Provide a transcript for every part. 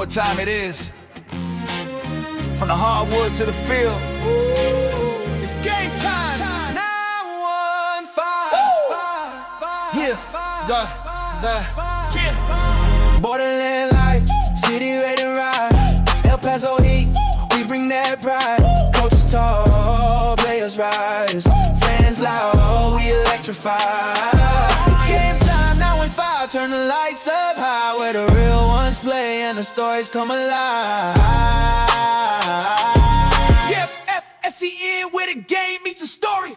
what time it is. From the hardwood to the field. It's game time. 915. Yeah. Borderland life, city ready to ride. El Paso Heat, we bring that pride. Coaches tall, players rise. Fans loud, we electrify. It's game time, 915. Turn the lights up high, where the real ones play and the stories come alive. Yeah, FSCN, where the game meets the story.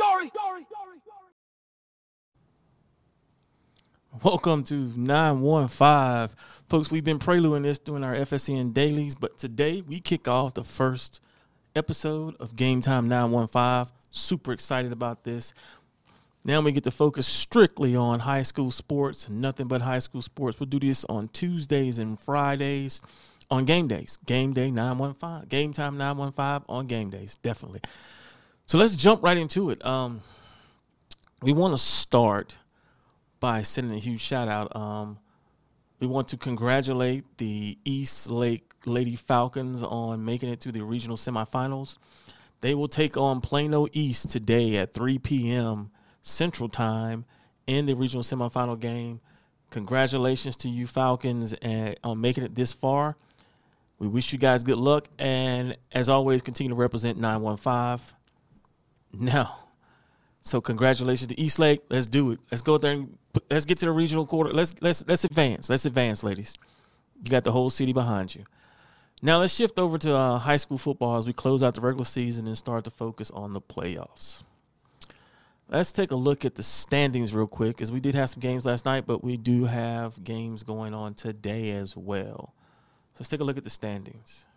Welcome to 915. Folks, we've been preluding this during our FSCN dailies, but today we kick off the first episode of Game Time 915. Super excited about this. Now we get to focus strictly on high school sports, nothing but high school sports. We'll do this on Tuesdays and Fridays on game days. Game day 915. Game Time 915 on game days, definitely. So let's jump right into it. We want to start by sending a huge shout out. We want to congratulate the East Lake Lady Falcons on making it to the regional semifinals. They will take on Plano East today at 3 p.m. Central Time in the regional semifinal game. Congratulations to you Falcons on making it this far. We wish you guys good luck, and as always, continue to represent 915. Now, so congratulations to East Lake. Let's do it. Let's go there and let's get to the regional quarter. Let's advance. Let's advance, ladies. You got the whole city behind you. Now let's shift over to high school football as we close out the regular season and start to focus on the playoffs. Let's take a look at the standings real quick, as we did have some games last night, but we do have games going on today as well. So let's take a look at the standings.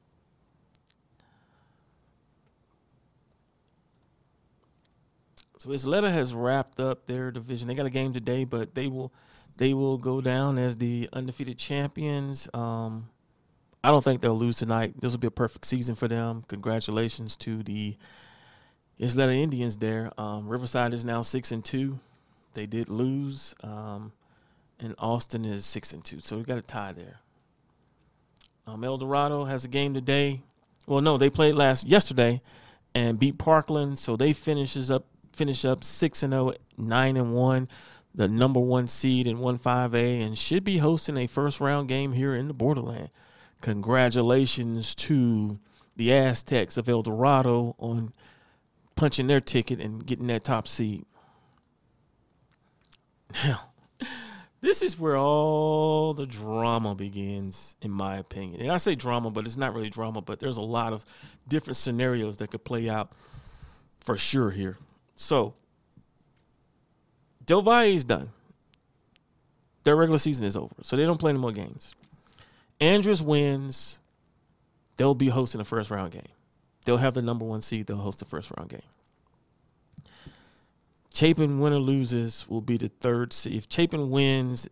So Isleta has wrapped up their division. They got a game today, but they will go down as the undefeated champions. I don't think they'll lose tonight. This will be a perfect season for them. Congratulations to the Isleta Indians there. Riverside is now 6-2. They did lose, and Austin is 6-2. So we got a tie there. El Dorado has a game today. Well, no, they played yesterday and beat Parkland, so they finish up 6-0, 9-1, the number one seed in 1-5A, and should be hosting a first round game here in the Borderland. Congratulations to the Aztecs of El Dorado on punching their ticket and getting that top seed. Now, this is where all the drama begins, in my opinion. And I say drama, but it's not really drama, but there's a lot of different scenarios that could play out for sure here. So, Del Valle is done. Their regular season is over, so they don't play any more games. Andress wins. They'll be hosting a first-round game. They'll have the number one seed. They'll host the first-round game. Chapin, win or loses, will be the third seed. If Chapin wins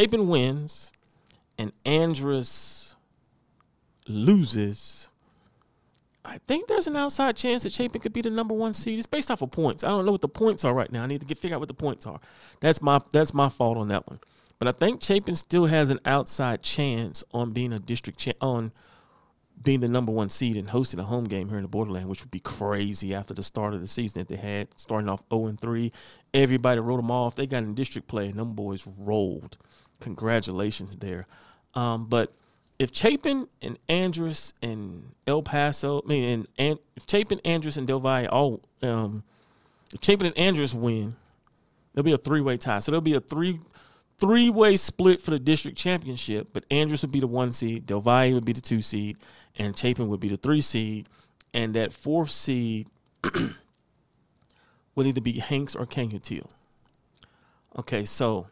and Andress loses, I think there's an outside chance that Chapin could be the number one seed. It's based off of points. I don't know what the points are right now. I need to figure out what the points are. That's my fault on that one. But I think Chapin still has an outside chance on being on being the number one seed and hosting a home game here in the Borderland, which would be crazy after the start of the season that they had, starting off 0-3. Everybody wrote them off. They got in district play, and them boys rolled. Congratulations there. But if Chapin and Andress and El Paso, if Chapin, Andress, and Del Valle if Chapin and Andress win, there'll be a three-way tie. So there'll be a three-way split for the district championship, but Andress would be the 1 seed, Del Valle would be the 2 seed, and Chapin would be the 3 seed, and that 4th seed would either be Hanks or Canutil. Okay, so,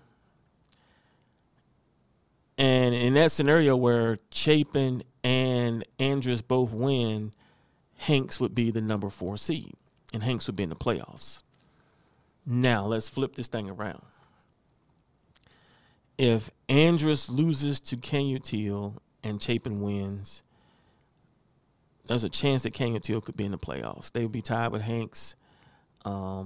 and in that scenario where Chapin and Andress both win, Hanks would be the number 4 seed, and Hanks would be in the playoffs. Now, let's flip this thing around. If Andress loses to Canutil and Chapin wins, there's a chance that Canutil could be in the playoffs. They would be tied with Hanks. So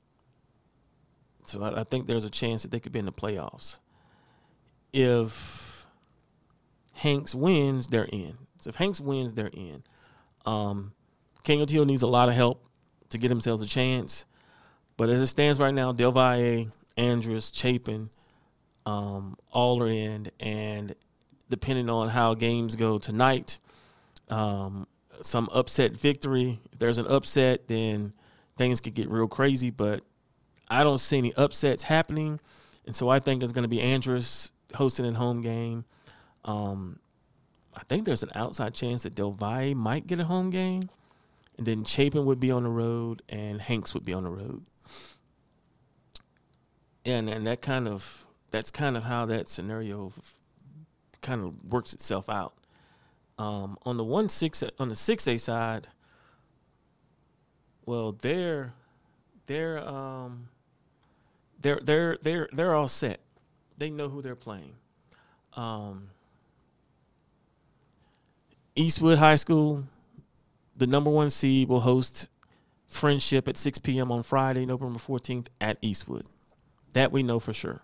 I think there's a chance that they could be in the playoffs. If Hanks wins, they're in. So if Hanks wins, they're in. King O'Teal needs a lot of help to get themselves a chance. But as it stands right now, Del Valle, Andrus, Chapin, all are in. And depending on how games go tonight, some upset victory. If there's an upset, then things could get real crazy. But I don't see any upsets happening. And so I think it's going to be Andrus hosting a home game. I think there's an outside chance that Del Valle might get a home game. And then Chapin would be on the road and Hanks would be on the road. And that's kind of how that scenario kind of works itself out. On the 6A side, well, they're all set. They know who they're playing. Eastwood High School, the number 1 seed, will host Friendship at 6 p.m. on Friday, November 14th at Eastwood. That we know for sure.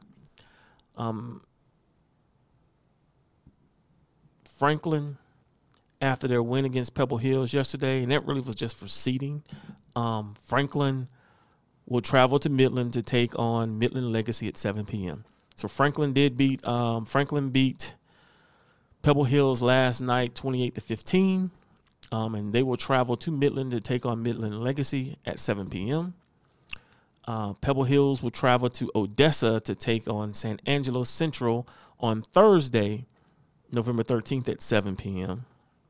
Franklin, after their win against Pebble Hills yesterday, and that really was just for seeding, Franklin will travel to Midland to take on Midland Legacy at 7 p.m. So Franklin beat Pebble Hills last night 28-15, and they will travel to Midland to take on Midland Legacy at 7 p.m. Pebble Hills will travel to Odessa to take on San Angelo Central on Thursday, November 13th at 7 p.m.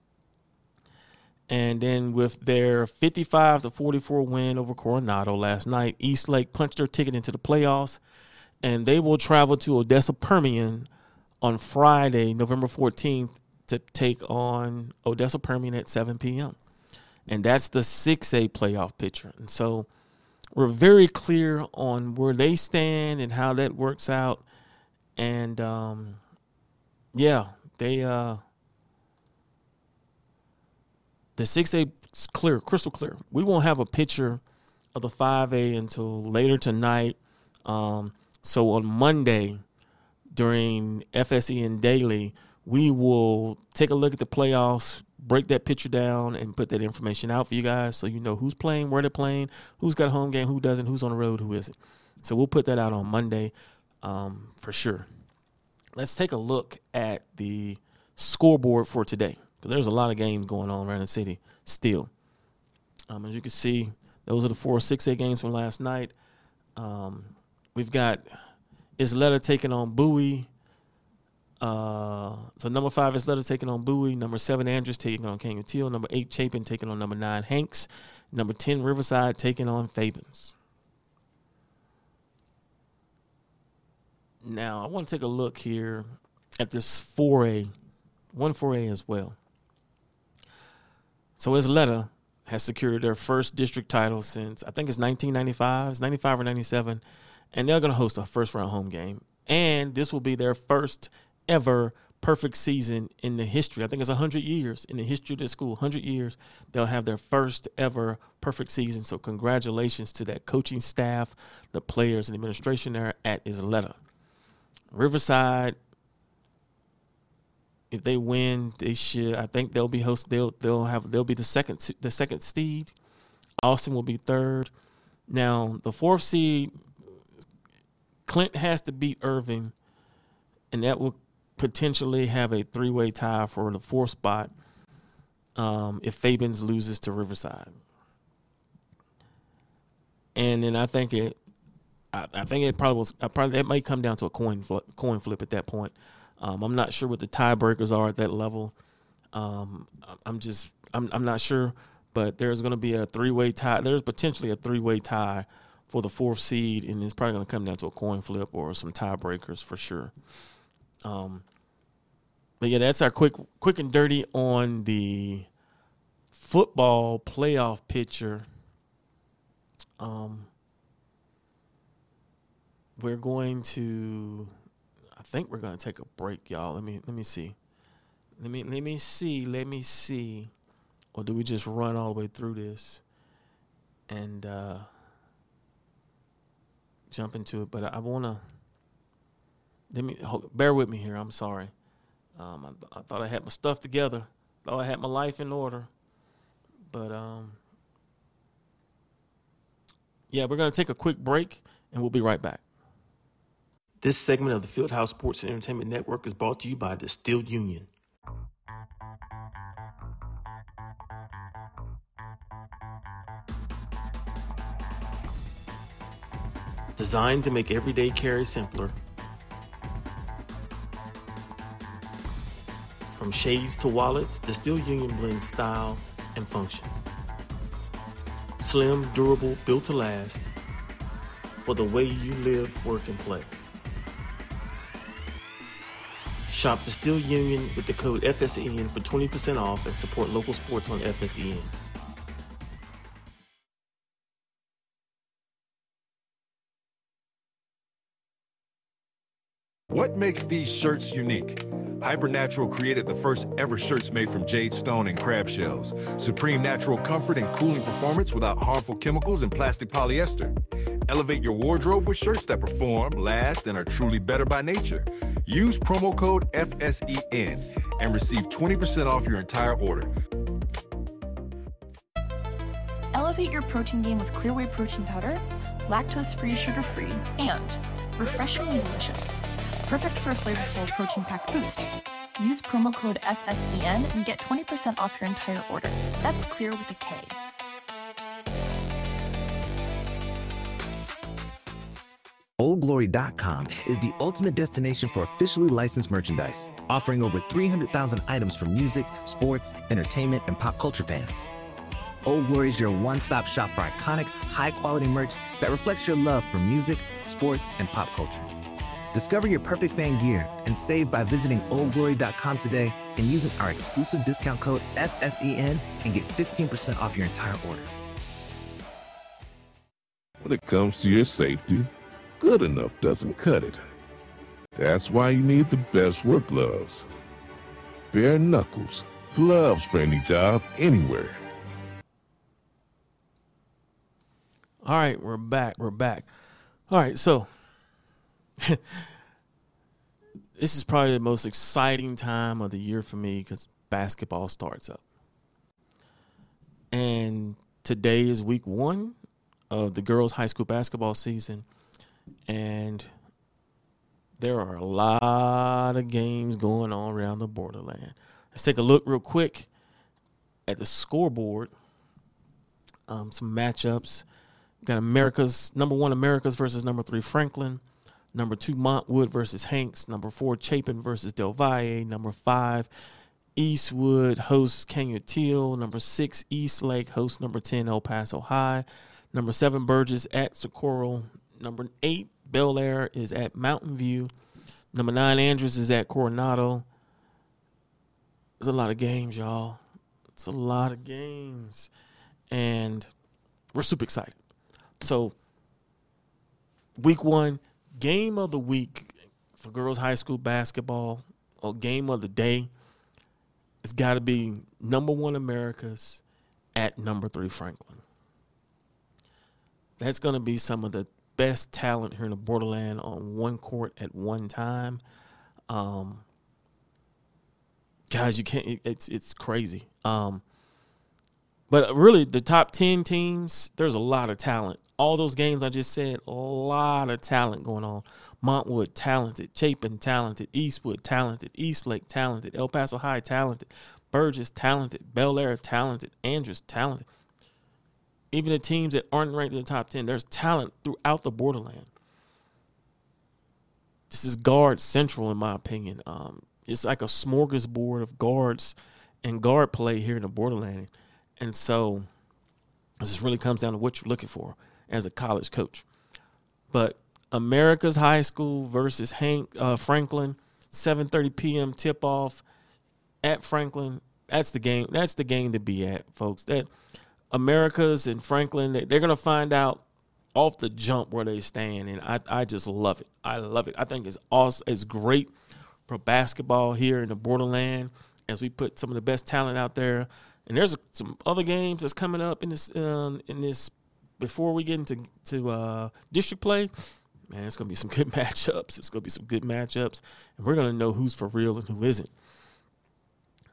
And then with their 55-44 win over Coronado last night, Eastlake punched their ticket into the playoffs, and they will travel to Odessa Permian on Friday, November 14th, to take on Odessa Permian at 7 p.m. And that's the 6A playoff picture. And so we're very clear on where they stand and how that works out. And, the 6A is clear, crystal clear. We won't have a picture of the 5A until later tonight. So on Monday during FSEN Daily, we will take a look at the playoffs, break that picture down, and put that information out for you guys so you know who's playing, where they're playing, who's got a home game, who doesn't, who's on the road, who isn't. So we'll put that out on Monday for sure. Let's take a look at the scoreboard for today, because there's a lot of games going on around the city still. As you can see, those are the 4 6A games from last night. We've got Isleta taking on Bowie. So number 5 Isleta taking on Bowie. Number 7 Andrus taking on King O'Teal. Number 8 Chapin taking on number 9 Hanks. Number 10 Riverside taking on Fabens. Now I want to take a look here at this 4A, 1-4A as well. So Isleta has secured their first district title since, I think it's 1995. It's 95 or 97. And they're going to host a first-round home game. And this will be their first ever perfect season in the history. I think it's 100 years in the history of the school. 100 years, they'll have their first ever perfect season. So congratulations to that coaching staff, the players, and administration there at Isleta. Riverside, if they win, they should. I think they'll be host. They'll be the second seed. Austin will be third. Now the 4th seed, Clint has to beat Irving, and that will potentially have a 3-way tie for the 4th spot if Fabens loses to Riverside. And then I think it may come down to a coin flip at that point. I'm not sure what the tiebreakers are at that level. I'm not sure, but there's going to be a 3-way tie. There's potentially a 3-way tie for the 4th seed, and it's probably going to come down to a coin flip or some tiebreakers for sure. But yeah, that's our quick and dirty on the football playoff picture. We're going to, I think we're going to take a break, y'all. Let me see. Let me see. Or do we just run all the way through this and jump into it? But I want to, bear with me here. I'm sorry. I thought I had my stuff together. Thought I had my life in order. But, yeah, we're going to take a quick break, and we'll be right back. This segment of the Fieldhouse Sports and Entertainment Network is brought to you by Distilled Union. Designed to make everyday carry simpler. From shades to wallets, Distilled Union blends style and function. Slim, durable, built to last. For the way you live, work, and play. Shop Distilled Union with the code FSEN for 20% off and support local sports on FSEN. What makes these shirts unique? Hypernatural created the first ever shirts made from jade stone and crab shells. Supreme natural comfort and cooling performance without harmful chemicals and plastic polyester. Elevate your wardrobe with shirts that perform, last, and are truly better by nature. Use promo code FSEN and receive 20% off your entire order. Elevate your protein game with Clear Whey protein powder, lactose-free, sugar-free, and refreshingly delicious. Perfect for a flavorful protein-packed boost. Use promo code FSEN and get 20% off your entire order. That's Clear with a K. OldGlory.com is the ultimate destination for officially licensed merchandise, offering over 300,000 items for music, sports, entertainment, and pop culture fans. Old Glory is your one-stop shop for iconic, high-quality merch that reflects your love for music, sports, and pop culture. Discover your perfect fan gear and save by visiting OldGlory.com today and using our exclusive discount code FSEN and get 15% off your entire order. When it comes to your safety, good enough doesn't cut it. That's why you need the best work gloves. Bare knuckles, gloves for any job, anywhere. All right, we're back. All right, so this is probably the most exciting time of the year for me because basketball starts up. And today is week 1 of the girls' high school basketball season. And there are a lot of games going on around the borderland. Let's take a look real quick at the scoreboard. Some matchups. Got number 1 Americas versus number 3 Franklin. Number 2 Montwood versus Hanks. Number 4 Chapin versus Del Valle. Number 5 Eastwood hosts Canutillo. Number 6 Eastlake hosts number 10 El Paso High. Number 7 Burgess at Socorro. Number 8 Bel Air is at Mountain View. Number 9 Andrews is at Coronado. There's a lot of games, y'all. It's a lot of games. And we're super excited. So, week 1, game of the week for girls high school basketball, or game of the day, it's got to be number 1 Americas at number 3 Franklin. That's going to be some of the best talent here in the borderland on one court at one time. Guys, you can't. It's crazy. But really, the top 10 teams, there's a lot of talent. All those games I just said, a lot of talent going on. Montwood, talented. Chapin, talented. Eastwood, talented. Eastlake, talented. El Paso High, talented. Burgess, talented. Bel Air, talented. Andrews, talented. Even the teams that aren't ranked in the top 10, there's talent throughout the borderland. This is guard central, in my opinion. It's like a smorgasbord of guards and guard play here in the borderland. And so this really comes down to what you're looking for as a college coach. But America's High School versus Franklin, 7:30 p.m. tip-off at Franklin. That's the game. That's the game to be at, folks. That America's and Franklin, they're going to find out off the jump where they stand, and I just love it. I love it. I think it's awesome. It's great for basketball here in the borderland as we put some of the best talent out there. And there's some other games that's coming up in this before we get into district play. Man, it's going to be some good matchups. And we're going to know who's for real and who isn't.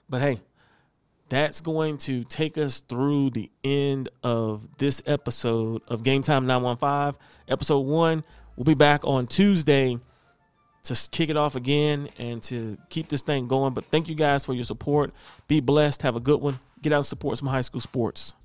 But hey, that's going to take us through the end of this episode of Game Time 915, episode 1. We'll be back on Tuesday to kick it off again and to keep this thing going. But thank you guys for your support. Be blessed. Have a good one. Get out and support some high school sports.